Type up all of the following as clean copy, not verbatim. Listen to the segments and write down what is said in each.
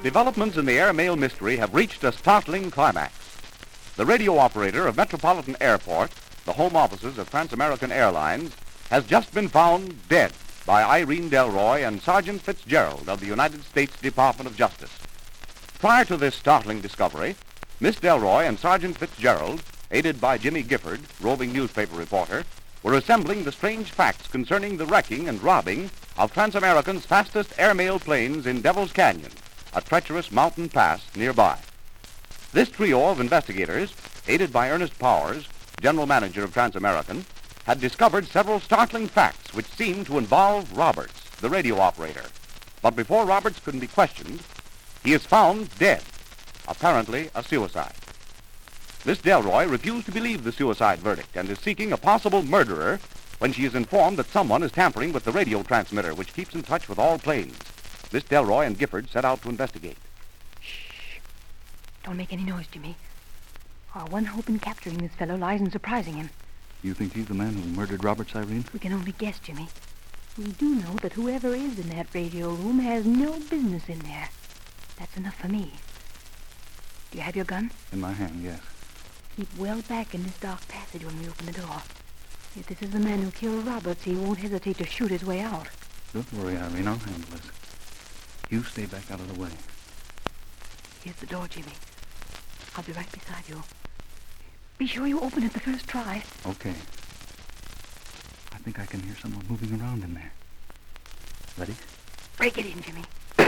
Developments in the airmail mystery have reached a startling climax. The radio operator of Metropolitan Airport, the home offices of Trans-American Airlines, has just been found dead by Irene Delroy and Sergeant Fitzgerald of the United States Department of Justice. Prior to this startling discovery, Miss Delroy and Sergeant Fitzgerald, aided by Jimmy Gifford, roving newspaper reporter, were assembling the strange facts concerning the wrecking and robbing of Trans-American's fastest airmail planes in Devil's Canyon, a treacherous mountain pass nearby. This trio of investigators, aided by Ernest Powers, general manager of Trans-American, had discovered several startling facts which seemed to involve Roberts, the radio operator. But before Roberts could be questioned, he is found dead, apparently a suicide. Miss Delroy refused to believe the suicide verdict and is seeking a possible murderer when she is informed that someone is tampering with the radio transmitter which keeps in touch with all planes. Miss Delroy and Gifford set out to investigate. Shh. Don't make any noise, Jimmy. Our one hope in capturing this fellow lies in surprising him. You think he's the man who murdered Roberts, Irene? We can only guess, Jimmy. We do know that whoever is in that radio room has no business in there. That's enough for me. Do you have your gun? In my hand, yes. Keep well back in this dark passage when we open the door. If this is the man who killed Roberts, he won't hesitate to shoot his way out. Don't worry, Irene. I'll handle this. You stay back out of the way. Here's the door, Jimmy. I'll be right beside you. Be sure you open it the first try. Okay. I think I can hear someone moving around in there. Ready? Break it in, Jimmy. There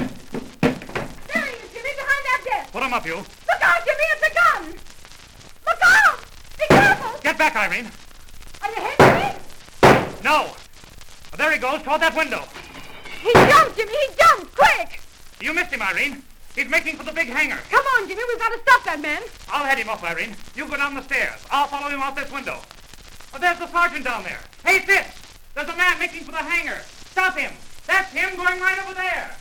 he is, Jimmy, behind that desk. Put him up, you. Look out, Jimmy, it's a gun. Look out! Be careful! Get back, Irene. Are you hit, Jimmy? No. There he goes, toward that window. He jumped, Jimmy, he jumped! Quick! You missed him, Irene. He's making for the big hangar. Come on, Jimmy, we've got to stop that man. I'll head him off, Irene. You go down the stairs. I'll follow him out this window. Oh, there's the sergeant down there. Hey, Fitz! There's a man making for the hangar. Stop him. That's him going right over there.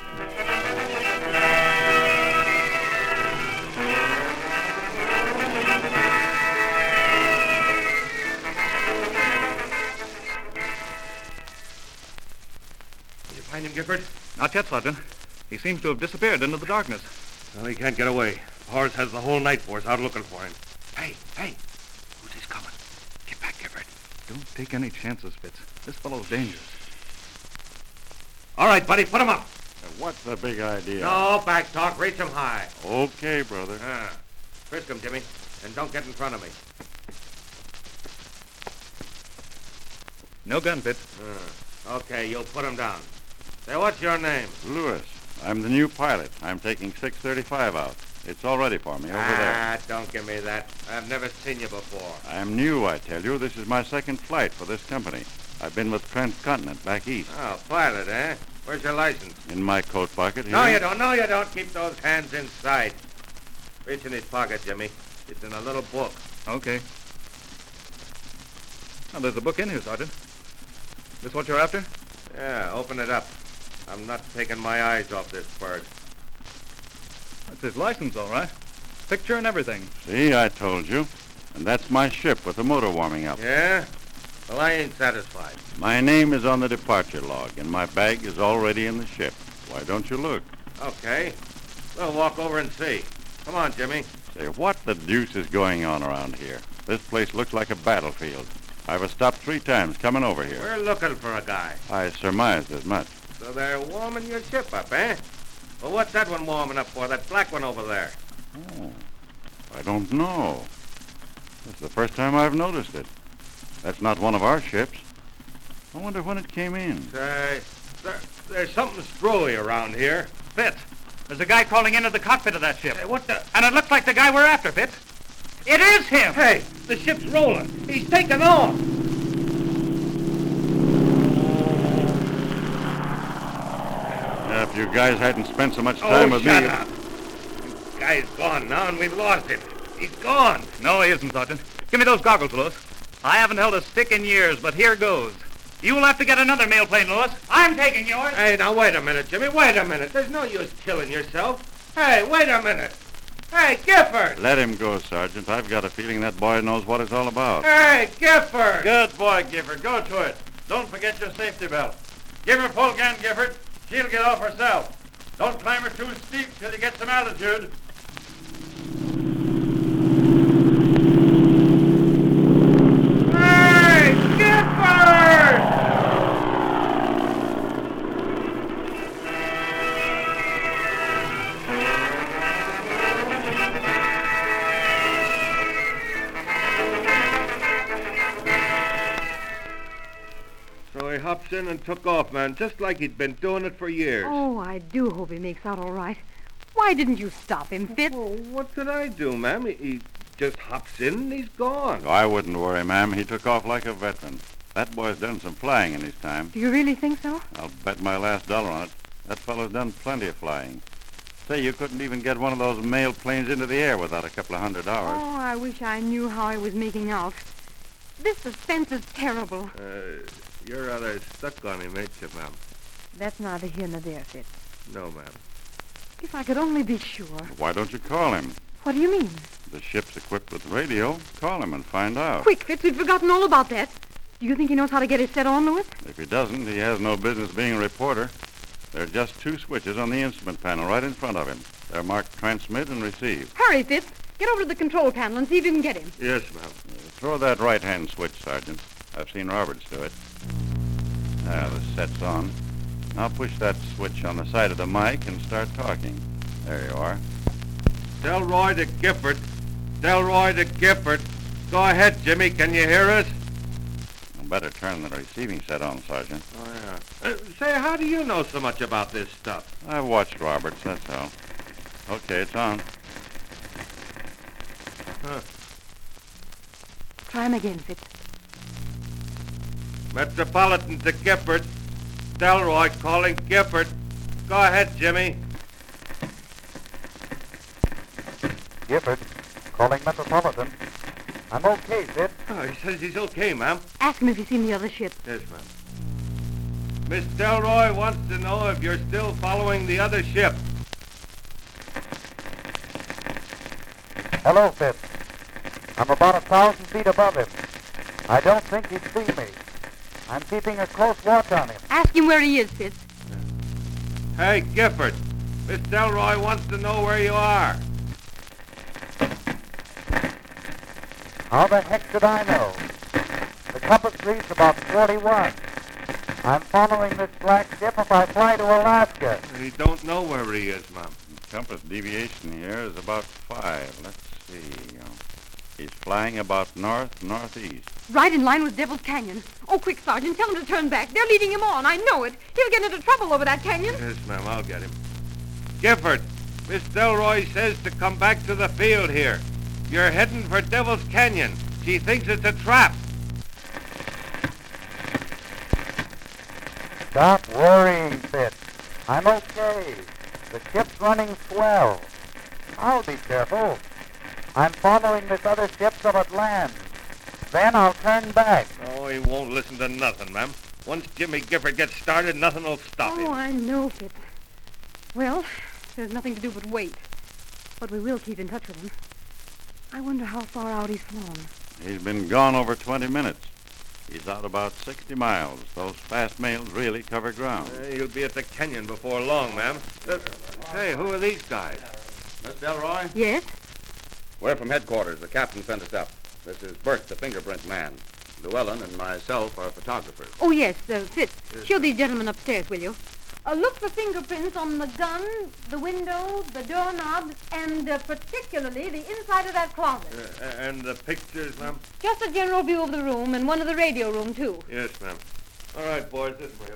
Did you find him, Gifford? Not yet, Sergeant. He seems to have disappeared into the darkness. Well, he can't get away. Horace has the whole night force out looking for him. Hey! Who's this coming? Get back, Gifford. Don't take any chances, Fitz. This fellow's dangerous. All right, buddy, put him up. What's the big idea? No back talk. Reach him high. Okay, brother. Frisk him, Jimmy, and don't get in front of me. No gun, Fitz. Okay, you'll put him down. Say, what's your name? Lewis. I'm the new pilot. I'm taking 635 out. It's all ready for me over there. Don't give me that. I've never seen you before. I'm new, I tell you. This is my second flight for this company. I've been with Transcontinent back east. Oh, pilot, eh? Where's your license? In my coat pocket here. No, you don't. Keep those hands inside. Reach in his pocket, Jimmy. It's in a little book. Okay. Oh, there's a book in here, Sergeant. This what you're after? Yeah, open it up. I'm not taking my eyes off this bird. That's his license, all right. Picture and everything. See, I told you. And that's my ship with the motor warming up. Yeah? Well, I ain't satisfied. My name is on the departure log, and my bag is already in the ship. Why don't you look? Okay. We'll walk over and see. Come on, Jimmy. Say, what the deuce is going on around here? This place looks like a battlefield. I've stopped 3 times coming over here. We're looking for a guy. I surmised as much. So they're warming your ship up, eh? Well, what's that one warming up for, that black one over there? Oh, I don't know. It's the first time I've noticed it. That's not one of our ships. I wonder when it came in. Say, there's something screwy around here. Fitz, there's a guy crawling into the cockpit of that ship. Hey, what the... And it looks like the guy we're after, Fitz. It is him! Hey, the ship's rolling. He's taking off. If you guys hadn't spent so much time with shut me... up. The guy's gone now, and we've lost him. He's gone. No, he isn't, Sergeant. Give me those goggles, Lewis. I haven't held a stick in years, but here goes. You'll have to get another mail plane, Lewis. I'm taking yours. Hey, now, wait a minute, Jimmy. Wait a minute. There's no use killing yourself. Hey, wait a minute. Hey, Gifford! Let him go, Sergeant. I've got a feeling that boy knows what it's all about. Hey, Gifford! Good boy, Gifford. Go to it. Don't forget your safety belt. Give her full gun, Gifford. She'll get off herself. Don't climb it too steep till you get some altitude. Hey, Gifford! So he hops in and took off, man, just like he'd been doing it for years. Oh, I do hope he makes out all right. Why didn't you stop him, Fitz? Well, what could I do, ma'am? He just hops in and he's gone. Oh, I wouldn't worry, ma'am. He took off like a veteran. That boy's done some flying in his time. Do you really think so? I'll bet my last dollar on it. That fellow's done plenty of flying. Say, you couldn't even get one of those mail planes into the air without a couple of $100. Oh, I wish I knew how he was making out. This suspense is terrible. You're rather stuck on him, ain't you, ma'am? That's neither here nor there, Fitz. No, ma'am. If I could only be sure. Why don't you call him? What do you mean? The ship's equipped with radio. Call him and find out. Quick, Fitz, we've forgotten all about that. Do you think he knows how to get his set on, Louis? If he doesn't, he has no business being a reporter. There are just 2 switches on the instrument panel right in front of him. They're marked transmit and receive. Hurry, Fitz. Get over to the control panel and see if you can get him. Yes, ma'am. Throw that right-hand switch, Sergeant. I've seen Roberts do it. Ah, the set's on. Now push that switch on the side of the mic and start talking. There you are. Delroy to Gifford. Delroy to Gifford. Go ahead, Jimmy. Can you hear us? You better turn the receiving set on, Sergeant. Oh, yeah. Say, how do you know so much about this stuff? I've watched Roberts, that's all. Okay, it's on. Huh. Try him again, Fitz. Metropolitan to Gifford. Delroy calling Gifford. Go ahead, Jimmy. Gifford, calling Metropolitan. I'm okay, Fitz. Oh, he says he's okay, ma'am. Ask him if he's seen the other ship. Yes, ma'am. Miss Delroy wants to know if you're still following the other ship. Hello, Fitz. I'm about 1,000 feet above him. I don't think he'd see me. I'm keeping a close watch on him. Ask him where he is, Fitz. Hey, Gifford. Miss Delroy wants to know where you are. How the heck should I know? The compass reads about 41. I'm following this black ship if I fly to Alaska. He don't know where he is, ma'am. Compass deviation here is about 5. Let's see. He's flying about north-northeast. Right in line with Devil's Canyon. Oh, quick, Sergeant, tell him to turn back. They're leading him on. I know it. He'll get into trouble over that canyon. Yes, ma'am, I'll get him. Gifford, Miss Delroy says to come back to the field here. You're heading for Devil's Canyon. She thinks it's a trap. Stop worrying, Fitz. I'm okay. The ship's running swell. I'll be careful. I'm following this other ship till it lands. Then I'll turn back. Oh, he won't listen to nothing, ma'am. Once Jimmy Gifford gets started, nothing will stop him. Oh, I know, Fitz. Well, there's nothing to do but wait. But we will keep in touch with him. I wonder how far out he's flown. He's been gone over 20 minutes. He's out about 60 miles. Those fast mails really cover ground. He'll be at the canyon before long, ma'am. Hey, who are these guys? Miss Delroy? Yes? We're from headquarters. The captain sent us up. This is Bert, the fingerprint man. Llewellyn and myself are photographers. Oh, yes, Fitz. Show these gentlemen upstairs, will you? Look for fingerprints on the gun, the window, the doorknob, and particularly the inside of that closet. And the pictures, ma'am? Just a general view of the room and one of the radio room, too. Yes, ma'am. All right, boys, this way.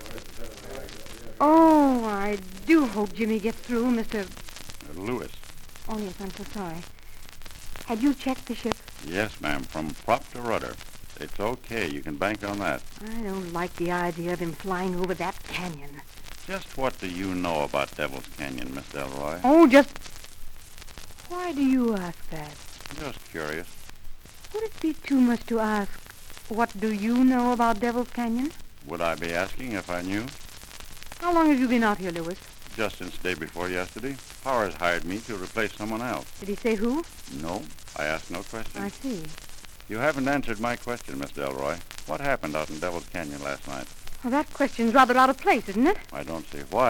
Oh, I do hope Jimmy gets through, Mr. Lewis. Oh, yes, I'm so sorry. Had you checked the ship? Yes, ma'am, from prop to rudder. It's okay. You can bank on that. I don't like the idea of him flying over that canyon. Just what do you know about Devil's Canyon, Miss Delroy? Oh, just... Why do you ask that? Just curious. Would it be too much to ask, what do you know about Devil's Canyon? Would I be asking if I knew? How long have you been out here, Lewis? Just since day before yesterday. Powers hired me to replace someone else. Did he say who? No, I asked no questions. I see. You haven't answered my question, Miss Delroy. What happened out in Devil's Canyon last night? Well, that question's rather out of place, isn't it? I don't see why.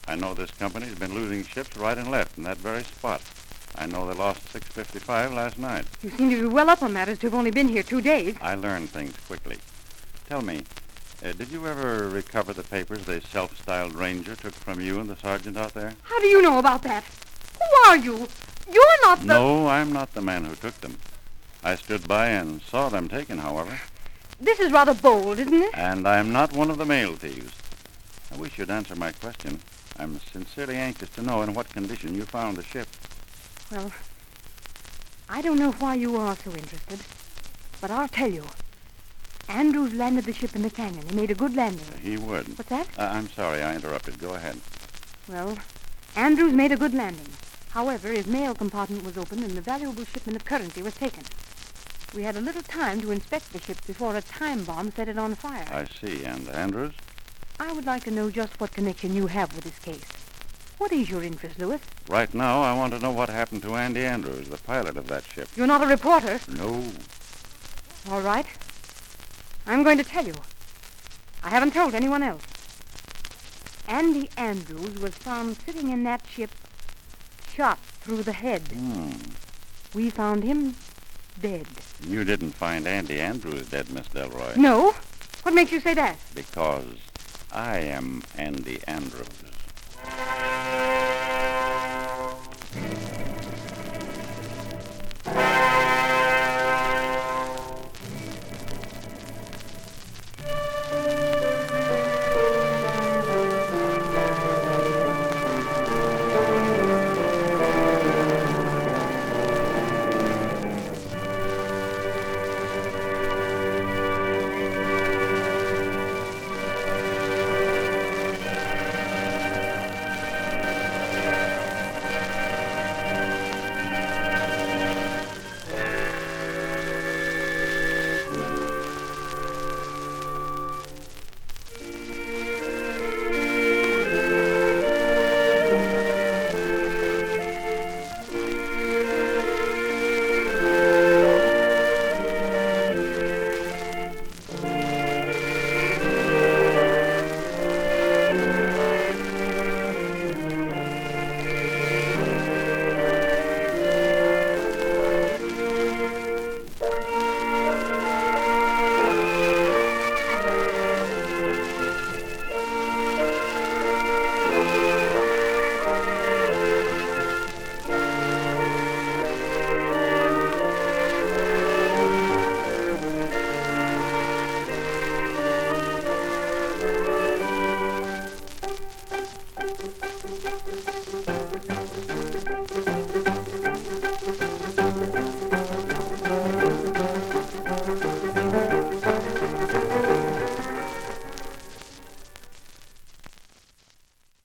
I know this company's been losing ships right and left in that very spot. I know they lost 655 last night. You seem to be well up on matters to have only been here 2 days. I learn things quickly. Tell me, did you ever recover the papers the self-styled ranger took from you and the sergeant out there? How do you know about that? Who are you? You're not the... No, I'm not the man who took them. I stood by and saw them taken, however. This is rather bold, isn't it? And I'm not one of the mail thieves. I wish you'd answer my question. I'm sincerely anxious to know in what condition you found the ship. Well, I don't know why you are so interested, but I'll tell you. Andrews landed the ship in the canyon. He made a good landing. He would. What's that? I'm sorry I interrupted. Go ahead. Well, Andrews made a good landing. However, his mail compartment was opened and the valuable shipment of currency was taken. We had a little time to inspect the ship before a time bomb set it on fire. I see. And Andrews? I would like to know just what connection you have with this case. What is your interest, Lewis? Right now, I want to know what happened to Andy Andrews, the pilot of that ship. You're not a reporter. No. All right. I'm going to tell you. I haven't told anyone else. Andy Andrews was found sitting in that ship, shot through the head. We found him dead. You didn't find Andy Andrews dead, Miss Delroy. No? What makes you say that? Because I am Andy Andrews.